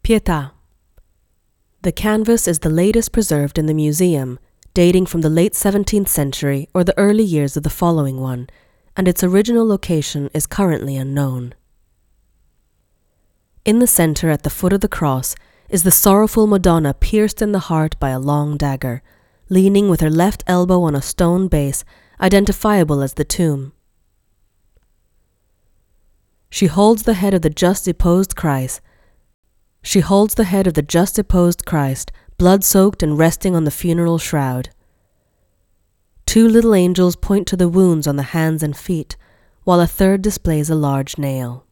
Pietà. The canvas is the latest preserved in the museum, dating from the late 17th century or the early years of the following one, and its original location is currently unknown. In the center at the foot of the cross is the sorrowful Madonna pierced in the heart by a long dagger, leaning with her left elbow on a stone base identifiable as the tomb. She holds the head of the just deposed Christ. Blood-soaked and resting on the funeral shroud. Two little angels point to the wounds on the hands and feet, while a third displays a large nail.